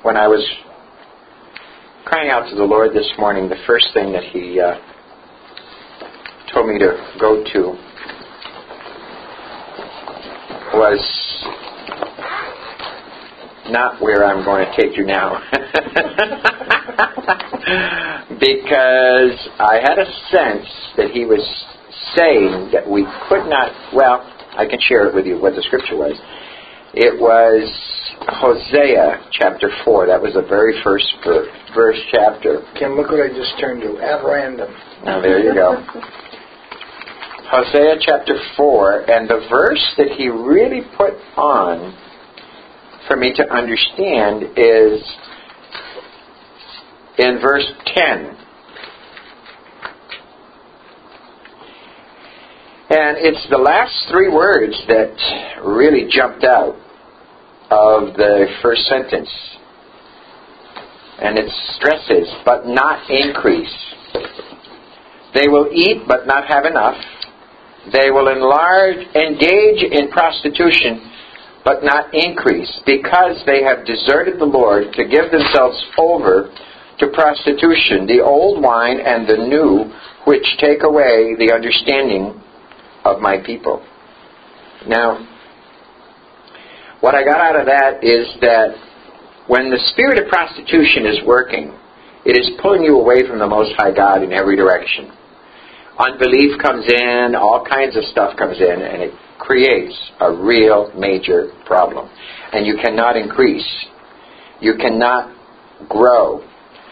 when I was crying out to the Lord this morning, the first thing that He told me to go to was not where I'm going to take you now. Because I had a sense that He was saying that we could not, well, I can share it with you what the scripture was. It was Hosea chapter 4. That was the very first verse chapter. Kim, look what I just turned to, at random. Now there you go. Hosea chapter 4, and the verse that He really put on for me to understand is in verse 10. And it's the last three words that really jumped out of the first sentence. And it stresses, but not increase. They will eat, but not have enough. They will engage in prostitution, but not increase, because they have deserted the Lord to give themselves over to prostitution, the old wine and the new, which take away the understanding of my people. Now, what I got out of that is that when the spirit of prostitution is working, it is pulling you away from the Most High God in every direction. Unbelief comes in, all kinds of stuff comes in, and it creates a real major problem. And you cannot increase. You cannot grow.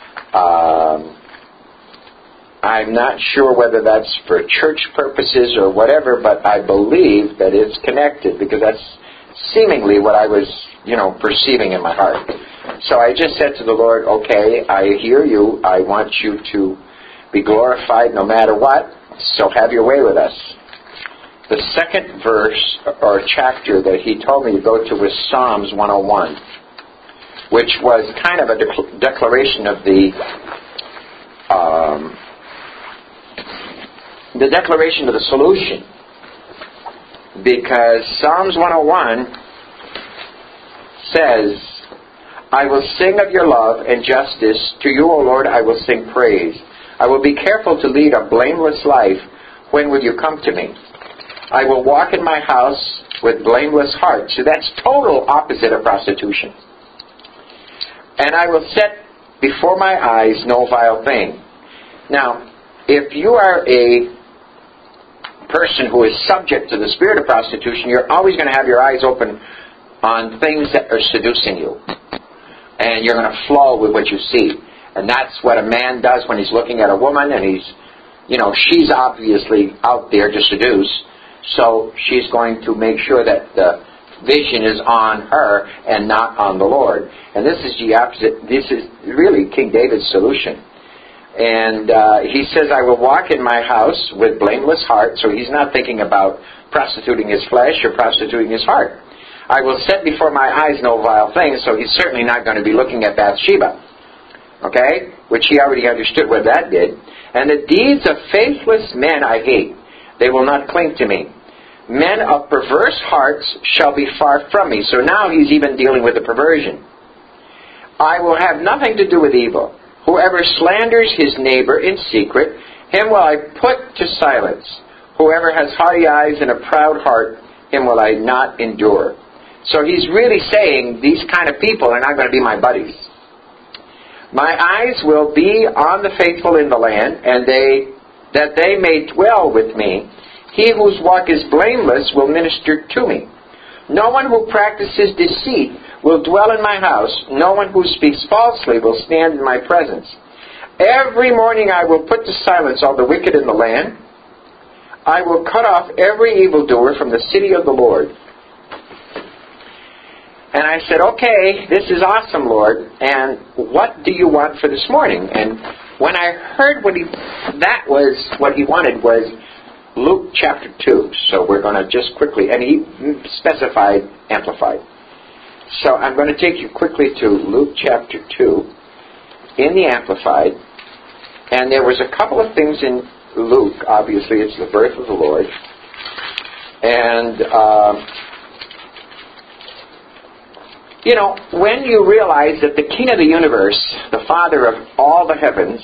I'm not sure whether that's for church purposes or whatever, but I believe that it's connected, because that's seemingly what I was, perceiving in my heart. So I just said to the Lord, okay, I hear you. I want you to be glorified no matter what, so have your way with us. The second verse or chapter that He told me to go to was Psalms 101, which was kind of a declaration of the declaration of the solution. Because Psalms 101 says, I will sing of your love and justice. To you, O Lord, I will sing praise. I will be careful to lead a blameless life. When will you come to me? I will walk in my house with blameless heart. So that's total opposite of prostitution. And I will set before my eyes no vile thing. Now, if you are a person who is subject to the spirit of prostitution, you're always going to have your eyes open on things that are seducing you. And you're going to flow with what you see. And that's what a man does when he's looking at a woman, and she's obviously out there to seduce. So she's going to make sure that the vision is on her and not on the Lord. And this is the opposite. This is really King David's solution. And he says, I will walk in my house with blameless heart. So he's not thinking about prostituting his flesh or prostituting his heart. I will set before my eyes no vile things. So he's certainly not going to be looking at Bathsheba. Okay? Which he already understood what that did. And the deeds of faithless men I hate. They will not cling to me. Men of perverse hearts shall be far from me. So now he's even dealing with the perversion. I will have nothing to do with evil. Whoever slanders his neighbor in secret, him will I put to silence. Whoever has haughty eyes and a proud heart, him will I not endure. So he's really saying these kind of people are not going to be my buddies. My eyes will be on the faithful in the land, and that they may dwell with me. He whose walk is blameless will minister to me. No one who practices deceit will dwell in my house. No one who speaks falsely will stand in my presence. Every morning I will put to silence all the wicked in the land. I will cut off every evildoer from the city of the Lord. And I said, okay, this is awesome, Lord. And what do you want for this morning? And when I heard what he wanted was Luke chapter 2. So we're going to just quickly, and he specified Amplified. So I'm going to take you quickly to Luke chapter 2 in the Amplified. And there was a couple of things in Luke. Obviously, it's the birth of the Lord. And You know, when you realize that the King of the universe, the Father of all the heavens,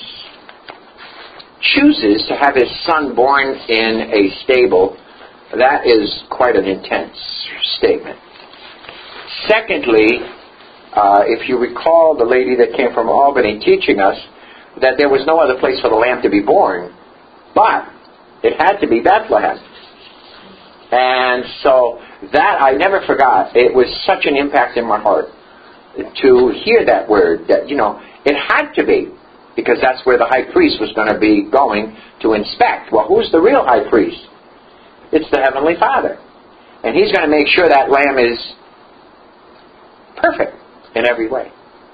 chooses to have His Son born in a stable, that is quite an intense statement. Secondly, if you recall the lady that came from Albany teaching us that there was no other place for the Lamb to be born, but it had to be Bethlehem. And so that I never forgot. It was such an impact in my heart to hear that word, that, you know, it had to be, because that's where the high priest was going to be going to inspect. Well, who's the real high priest? It's the Heavenly Father. And He's going to make sure that lamb is perfect in every way.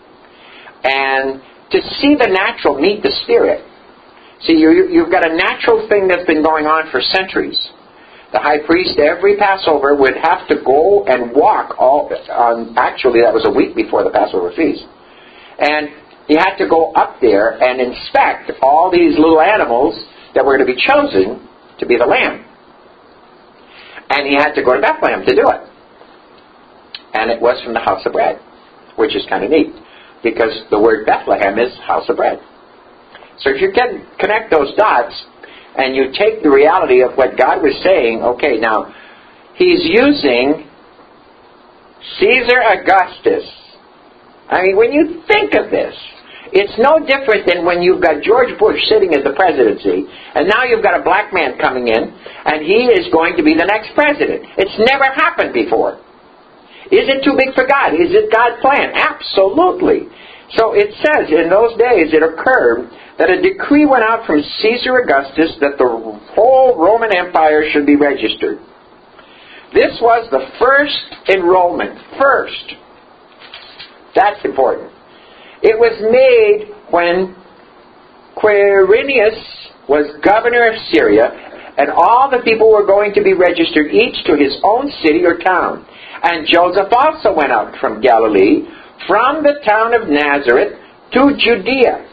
And to see the natural meet the spirit. See, you've got a natural thing that's been going on for centuries. The high priest every Passover would have to go and walk actually that was a week before the Passover feast. And he had to go up there and inspect all these little animals that were to be chosen to be the lamb. And he had to go to Bethlehem to do it. And it was from the house of bread, which is kind of neat, because the word Bethlehem is house of bread. So if you can connect those dots, and you take the reality of what God was saying, okay, now, He's using Caesar Augustus. I mean, when you think of this, it's no different than when you've got George Bush sitting as the presidency, and now you've got a black man coming in, and he is going to be the next president. It's never happened before. Is it too big for God? Is it God's plan? Absolutely. So it says, in those days it occurred that a decree went out from Caesar Augustus that the whole Roman Empire should be registered. This was the first enrollment. First. That's important. It was made when Quirinius was governor of Syria, and all the people were going to be registered, each to his own city or town. And Joseph also went out from Galilee, from the town of Nazareth to Judea,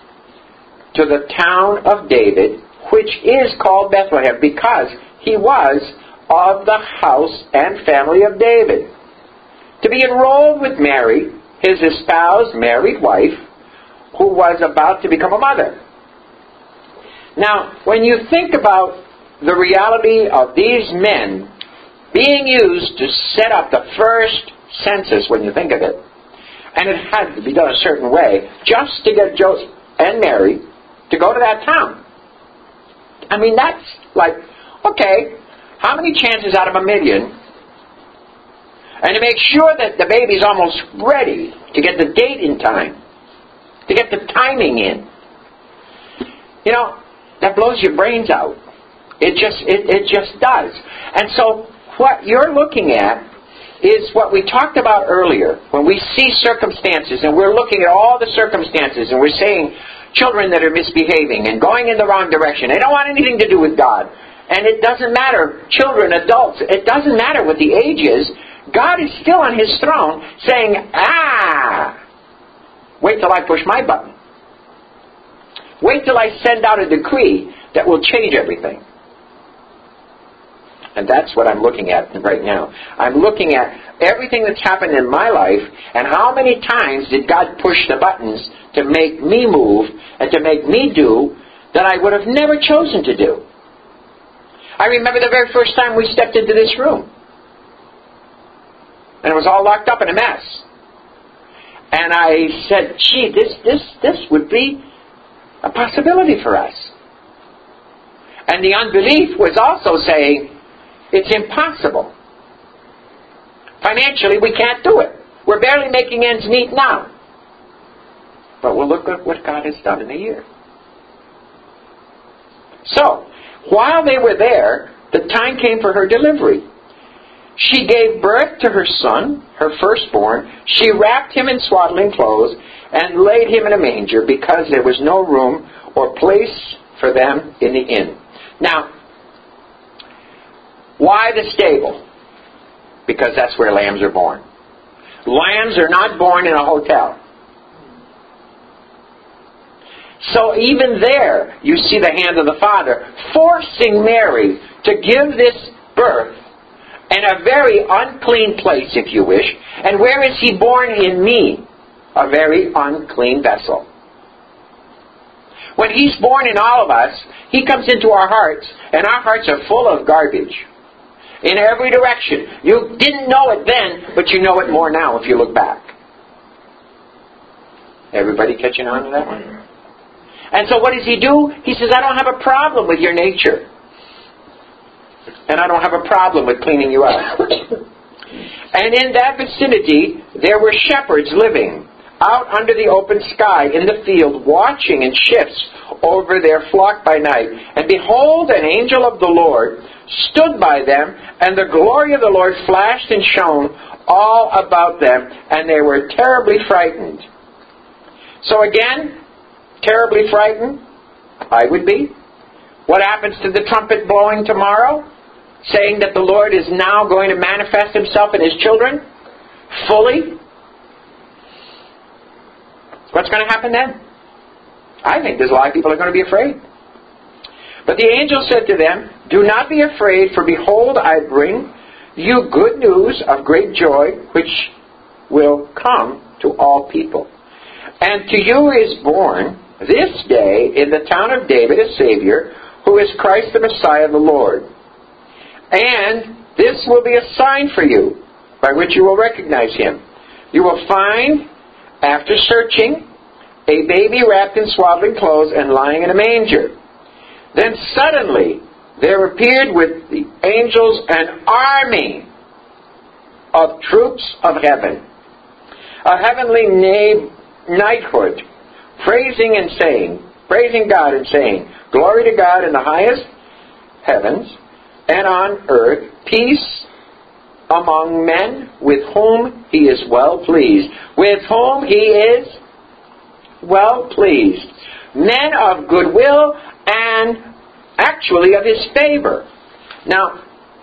to the town of David, which is called Bethlehem, because he was of the house and family of David, to be enrolled with Mary, his espoused married wife, who was about to become a mother. Now, when you think about the reality of these men being used to set up the first census, when you think of it, and it had to be done a certain way, just to get Joseph and Mary to go to that town. I mean, that's like, okay, how many chances out of a million? And to make sure that the baby's almost ready, to get the date in time, to get the timing in. You know, that blows your brains out. It just does. And so what you're looking at is what we talked about earlier. When we see circumstances, and we're looking at all the circumstances, and we're saying children that are misbehaving and going in the wrong direction, they don't want anything to do with God. And it doesn't matter, children, adults, it doesn't matter what the age is. God is still on His throne saying, wait till I push my button. Wait till I send out a decree that will change everything. And that's what I'm looking at right now. I'm looking at everything that's happened in my life, and how many times did God push the buttons to make me move and to make me do that I would have never chosen to do. I remember the very first time we stepped into this room. And it was all locked up in a mess. And I said, gee, this would be a possibility for us. And the unbelief was also saying, it's impossible. Financially, we can't do it. We're barely making ends meet now. But we'll look at what God has done in a year. So, while they were there, the time came for her delivery. She gave birth to her son, her firstborn. She wrapped him in swaddling clothes and laid him in a manger, because there was no room or place for them in the inn. Now, why the stable? Because that's where lambs are born. Lambs are not born in a hotel. So even there, you see the hand of the Father forcing Mary to give this birth and a very unclean place, if you wish. And where is he born? In me, a very unclean vessel. When he's born in all of us, he comes into our hearts, and our hearts are full of garbage. In every direction. You didn't know it then, but you know it more now if you look back. Everybody catching on to that one? And so what does he do? He says, I don't have a problem with your nature. And I don't have a problem with cleaning you up. And in that vicinity, there were shepherds living out under the open sky in the field, watching in shifts over their flock by night. And behold, an angel of the Lord stood by them, and the glory of the Lord flashed and shone all about them, and they were terribly frightened. So again, terribly frightened, I would be. What happens to the trumpet blowing tomorrow? Saying that the Lord is now going to manifest himself in his children fully? What's going to happen then? I think there's a lot of people are going to be afraid. But the angel said to them, do not be afraid, for behold, I bring you good news of great joy, which will come to all people. And to you is born this day in the town of David a Savior, who is Christ the Messiah the Lord. And this will be a sign for you, by which you will recognize him. You will find, after searching, a baby wrapped in swaddling clothes and lying in a manger. Then suddenly there appeared with the angels an army of troops of heaven, a heavenly knighthood, praising God and saying, glory to God in the highest heavens, and on earth peace among men with whom he is well pleased. With whom he is well pleased. Men of goodwill and actually of his favor. Now,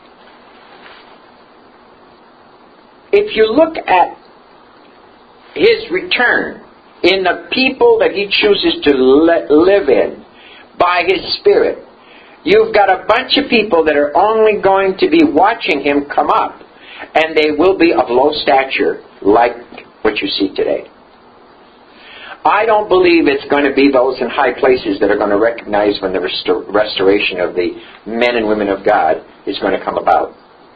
if you look at his return in the people that he chooses to live in by his Spirit, you've got a bunch of people that are only going to be watching him come up, and they will be of low stature, like what you see today. I don't believe it's going to be those in high places that are going to recognize when the restoration of the men and women of God is going to come about.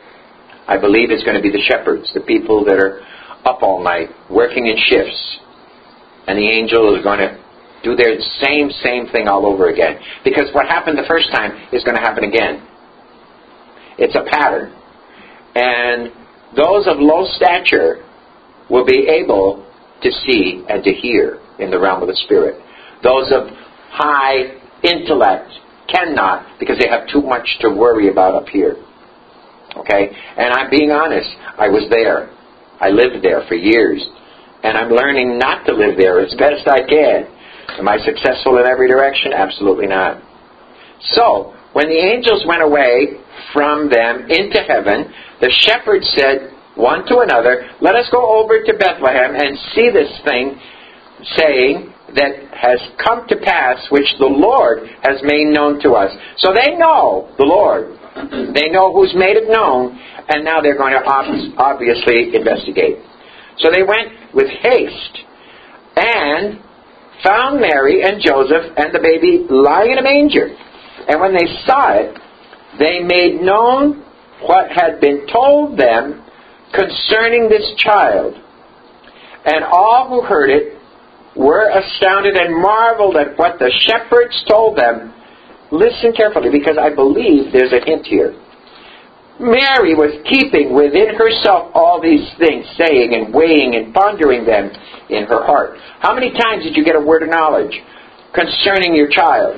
I believe it's going to be the shepherds, the people that are up all night, working in shifts, and the angel is going to do their same thing all over again. Because what happened the first time is going to happen again. It's a pattern. And those of low stature will be able to see and to hear in the realm of the Spirit. Those of high intellect cannot, because they have too much to worry about up here. Okay? And I'm being honest. I was there. I lived there for years. And I'm learning not to live there as best I can. Am I successful in every direction? Absolutely not. So, when the angels went away from them into heaven, the shepherds said one to another, let us go over to Bethlehem and see this thing, saying that has come to pass, which the Lord has made known to us. So they know the Lord. They know who's made it known, and now they're going to obviously investigate. So they went with haste and found Mary and Joseph and the baby lying in a manger. And when they saw it, they made known what had been told them concerning this child. And all who heard it were astounded and marveled at what the shepherds told them. Listen carefully, because I believe there's a hint here. Mary was keeping within herself all these things, saying and weighing and pondering them in her heart. How many times did you get a word of knowledge concerning your child?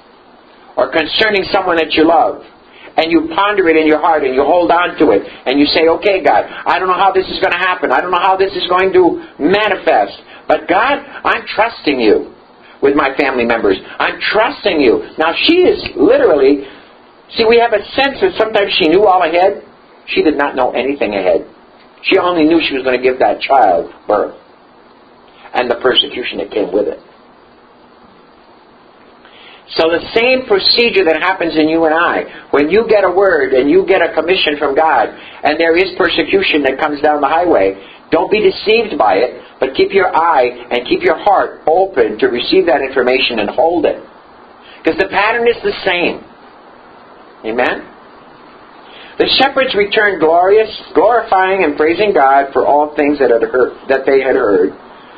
Or concerning someone that you love? And you ponder it in your heart and you hold on to it. And you say, okay, God, I don't know how this is going to happen. I don't know how this is going to manifest. But God, I'm trusting you with my family members. I'm trusting you. Now she is literally... See, we have a sense that sometimes she knew all ahead. She did not know anything ahead. She only knew she was going to give that child birth and the persecution that came with it. So the same procedure that happens in you and I, when you get a word and you get a commission from God, and there is persecution that comes down the highway, don't be deceived by it, but keep your eye and keep your heart open to receive that information and hold it. Because the pattern is the same. Amen? The shepherds returned glorifying and praising God for all things that they had heard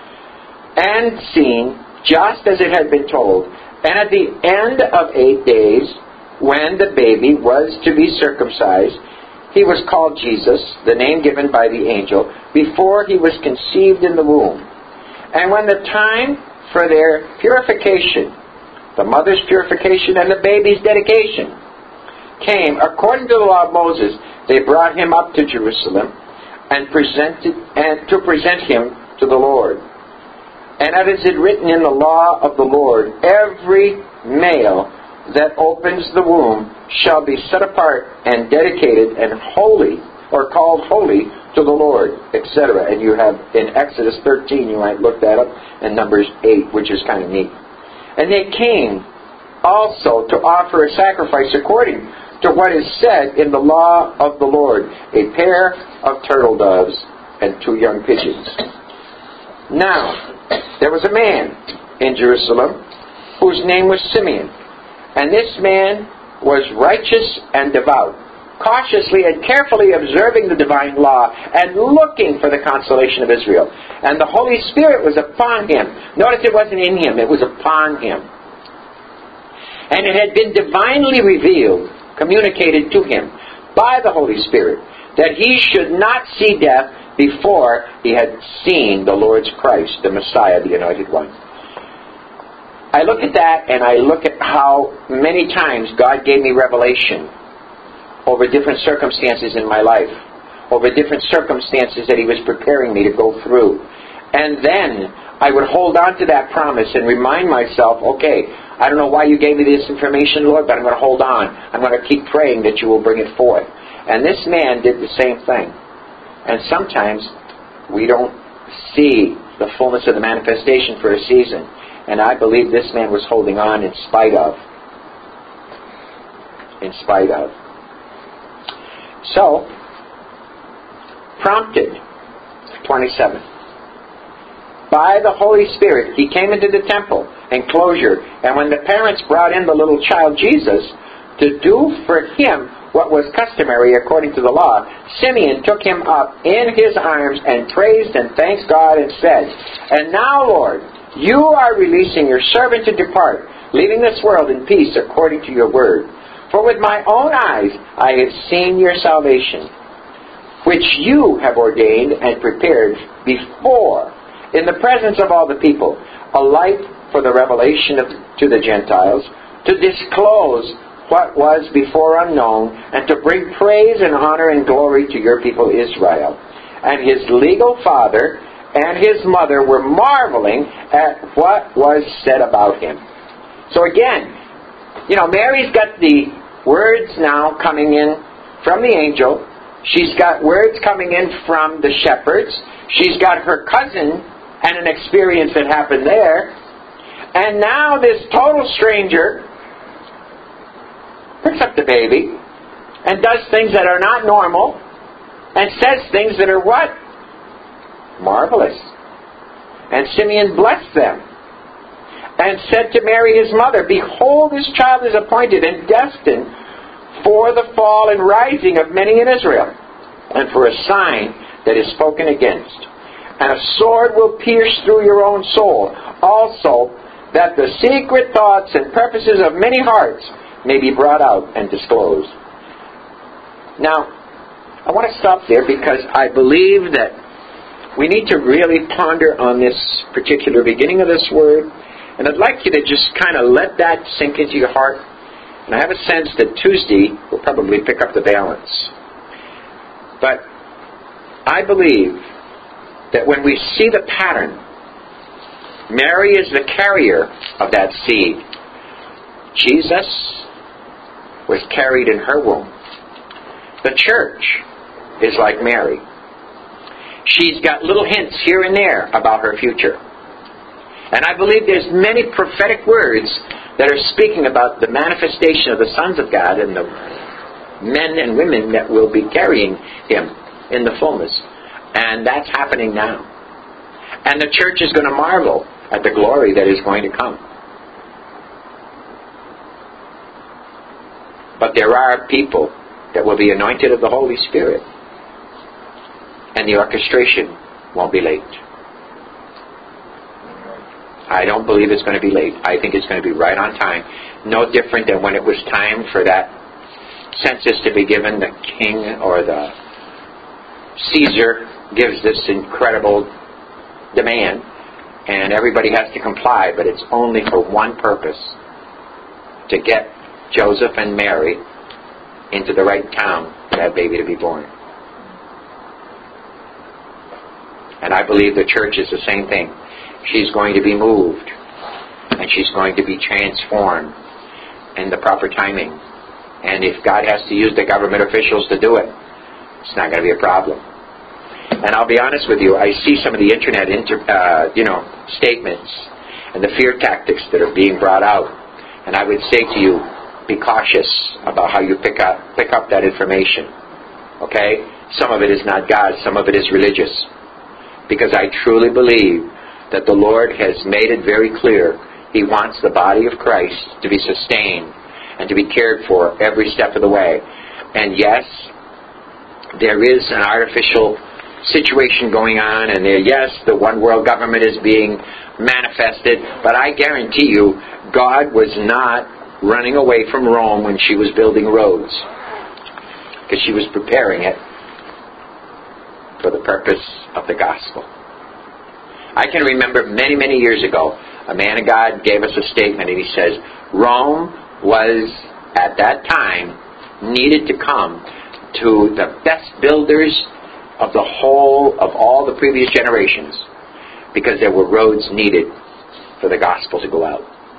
and seen, just as it had been told. And at the end of 8 days, when the baby was to be circumcised, he was called Jesus, the name given by the angel, before he was conceived in the womb. And when the time for their purification, the mother's purification and the baby's dedication, came, according to the law of Moses, they brought him up to Jerusalem and to present him to the Lord. And as it is written in the law of the Lord, every male that opens the womb shall be set apart and dedicated and holy, or called holy to the Lord, etc. And you have in Exodus 13, you might look that up, and Numbers 8, which is kind of neat. And they came also to offer a sacrifice according to what is said in the law of the Lord, a pair of turtle doves and 2 young pigeons. Now, there was a man in Jerusalem whose name was Simeon. And this man was righteous and devout, cautiously and carefully observing the divine law and looking for the consolation of Israel. And the Holy Spirit was upon him. Notice it wasn't in him, it was upon him. And it had been divinely revealed, communicated to him by the Holy Spirit, that he should not see death before he had seen the Lord's Christ, the Messiah, the Anointed One. I look at that and I look at how many times God gave me revelation over different circumstances in my life, over different circumstances that He was preparing me to go through. And then I would hold on to that promise and remind myself, okay, I don't know why you gave me this information, Lord, but I'm going to hold on. I'm going to keep praying that you will bring it forth. And this man did the same thing. And sometimes we don't see the fullness of the manifestation for a season. And I believe this man was holding on in spite of. In spite of. So, prompted, 27. By the Holy Spirit, he came into the temple enclosure. And when the parents brought in the little child Jesus to do for him what was customary according to the law, Simeon took him up in his arms and praised and thanked God and said, And now, Lord, you are releasing your servant to depart, leaving this world in peace according to your word. For with my own eyes I have seen your salvation, which you have ordained and prepared before, in the presence of all the people, a light for the revelation to the Gentiles, to disclose what was before unknown, and to bring praise and honor and glory to your people Israel. And his legal father and his mother were marveling at what was said about him. So again, Mary's got the words now coming in from the angel. She's got words coming in from the shepherds. She's got her cousin and an experience that happened there. And now this total stranger picks up the baby and does things that are not normal and says things that are what? Marvelous. And Simeon blessed them and said to Mary his mother, Behold, this child is appointed and destined for the fall and rising of many in Israel, and for a sign that is spoken against. And a sword will pierce through your own soul, also that the secret thoughts and purposes of many hearts may be brought out and disclosed. Now, I want to stop there because I believe that we need to really ponder on this particular beginning of this word. And I'd like you to just kind of let that sink into your heart. And I have a sense that Tuesday will probably pick up the balance. But I believe that when we see the pattern, Mary is the carrier of that seed. Jesus was carried in her womb. The church is like Mary. She's got little hints here and there about her future. And I believe there's many prophetic words that are speaking about the manifestation of the sons of God and the men and women that will be carrying Him in the fullness. And that's happening now. And the church is going to marvel at the glory that is going to come. But there are people that will be anointed of the Holy Spirit. And the orchestration won't be late. I don't believe it's going to be late. I think it's going to be right on time. No different than when it was time for that census to be given. The king or the Caesar gives this incredible demand, and everybody has to comply, but it's only for one purpose: to get Joseph and Mary into the right town for that baby to be born. And I believe the church is the same thing. She's going to be moved, and she's going to be transformed in the proper timing. And if God has to use the government officials to do it, it's not going to be a problem. And I'll be honest with you, I see some of the internet statements and the fear tactics that are being brought out. And I would say to you, be cautious about how you pick up that information. Okay? Some of it is not God, some of it is religious. Because I truly believe that the Lord has made it very clear He wants the body of Christ to be sustained and to be cared for every step of the way. And yes, there is an artificial situation going on, and yes, the one world government is being manifested, but I guarantee you, God was not running away from Rome when she was building roads, because she was preparing it for the purpose of the gospel. I can remember many, many years ago, a man of God gave us a statement, and he says, Rome was, at that time, needed to come to the best builders of the whole of all the previous generations, because there were roads needed for the gospel to go out.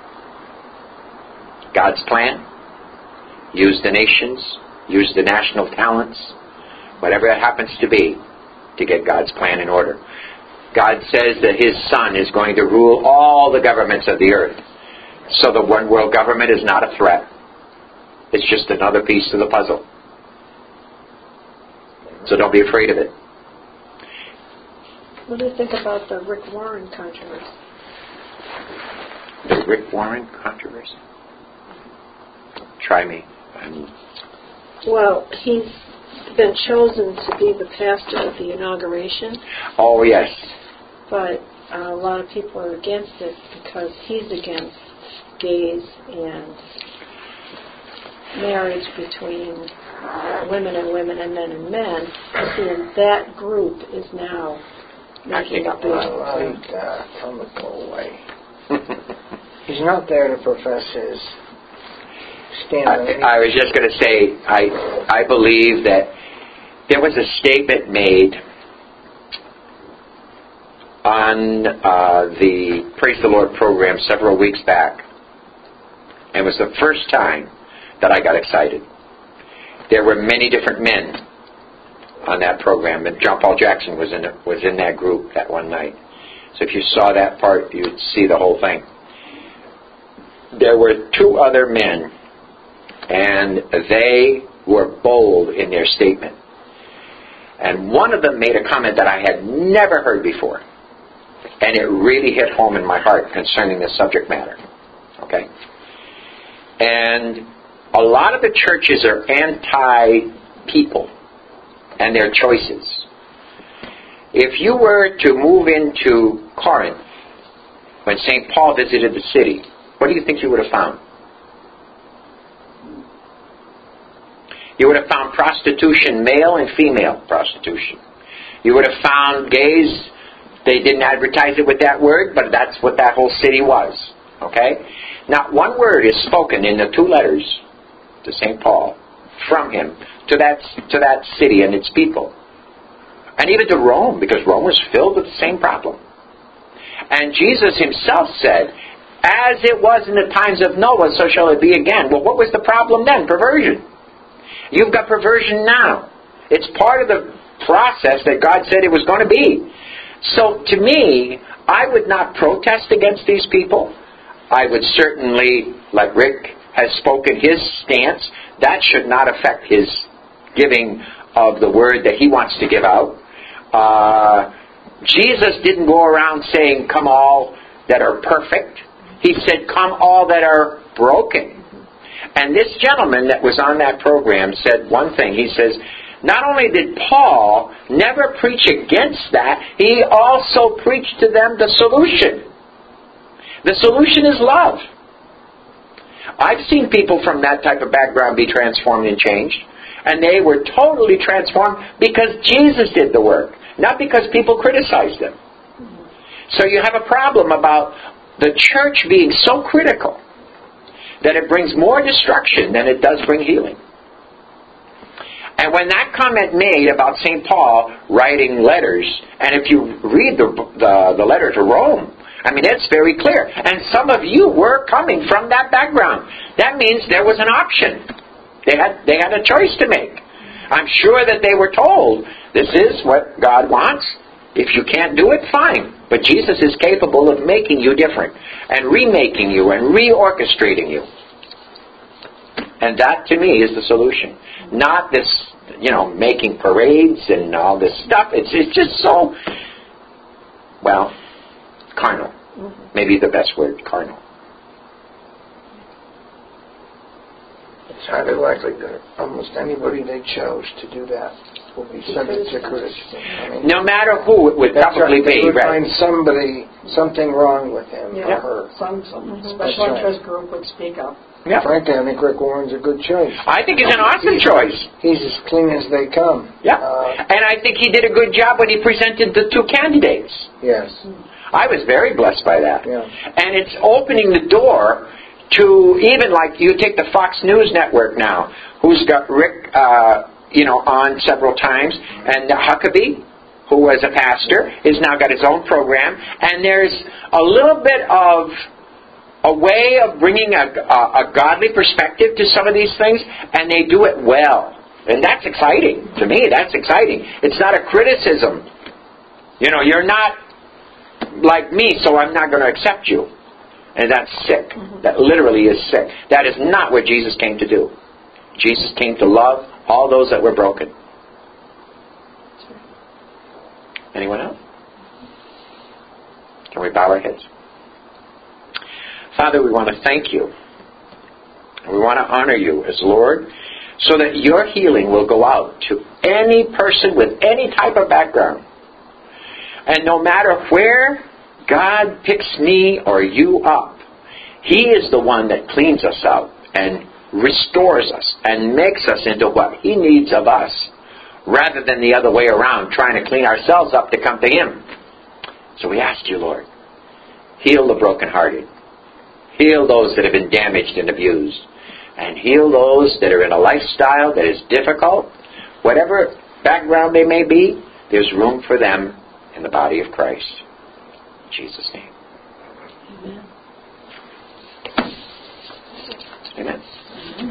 God's plan: use the nations, use the national talents, whatever it happens to be, to get God's plan in order. God says that His Son is going to rule all the governments of the earth. So the one world government is not a threat. It's just another piece to the puzzle. So don't be afraid of it. What do you think about the Rick Warren controversy? The Rick Warren controversy? Try me. Well, he's been chosen to be the pastor of the inauguration. Oh, yes. But a lot of people are against it because he's against gays and marriage between women and women and men and men. And that group is now making up. Tell him to go away. He's not there to profess his stand. I was just going to say, I believe that there was a statement made on the Praise the Lord program several weeks back, and it was the first time that I got excited. There were many different men on that program, and John Paul Jackson was in that group that one night. So if you saw that part, you'd see the whole thing. There were two other men, and they were bold in their statement. And one of them made a comment that I had never heard before, and it really hit home in my heart concerning the subject matter. Okay? And a lot of the churches are anti-people and their choices. If you were to move into Corinth when St. Paul visited the city, what do you think you would have found? You would have found prostitution, male and female prostitution. You would have found gays. They didn't advertise it with that word, but that's what that whole city was. Okay? Not one word is spoken in the two letters to St. Paul from him to that city and its people. And even to Rome, because Rome was filled with the same problem. And Jesus Himself said, as it was in the times of Noah, so shall it be again. Well, what was the problem then? Perversion. You've got perversion now. It's part of the process that God said it was going to be. So to me, I would not protest against these people. I would certainly, like Rick has spoken his stance, that should not affect his giving of the word that he wants to give out. Jesus didn't go around saying, come all that are perfect. He said, come all that are broken. And this gentleman that was on that program said one thing. He says, not only did Paul never preach against that, he also preached to them the solution. The solution is love. I've seen people from that type of background be transformed and changed. And they were totally transformed because Jesus did the work, not because people criticized them. So you have a problem about the church being so critical that it brings more destruction than it does bring healing. And when that comment made about St. Paul writing letters, and if you read the letter to Rome, I mean, it's very clear. And some of you were coming from that background. That means there was an option. They had a choice to make. I'm sure that they were told, this is what God wants. If you can't do it, fine. But Jesus is capable of making you different and remaking you and reorchestrating you. And that, to me, is the solution. Not this, making parades and all this stuff. It's just so, carnal. Maybe the best word, carnal. It's highly likely that almost anybody they chose to do that will be subject to criticism. No matter who it would probably be. They would find something wrong with him or her. Some special interest group would speak up. Yeah. Frankly, I think Rick Warren's a good choice. I think he's an awesome choice. He's as clean as they come. Yeah. And I think he did a good job when he presented the two candidates. Yes. I was very blessed by that. Yeah. And it's opening the door to even like you take the Fox News Network now, who's got Rick, on several times, and Huckabee, who was a pastor, has now got his own program, and there's a little bit of a way of bringing a godly perspective to some of these things, and they do it well. And that's exciting. To me, that's exciting. It's not a criticism. You're not like me, so I'm not going to accept you. And that's sick. That literally is sick. That is not what Jesus came to do. Jesus came to love all those that were broken. Anyone else? Can we bow our heads? Father, we want to thank you. We want to honor you as Lord, so that your healing will go out to any person with any type of background. And no matter where God picks me or you up, He is the one that cleans us out and restores us and makes us into what He needs of us, rather than the other way around, trying to clean ourselves up to come to Him. So we ask you, Lord, heal the brokenhearted. Heal those that have been damaged and abused. And heal those that are in a lifestyle that is difficult. Whatever background they may be, there's room for them in the body of Christ. In Jesus' name. Amen. Amen.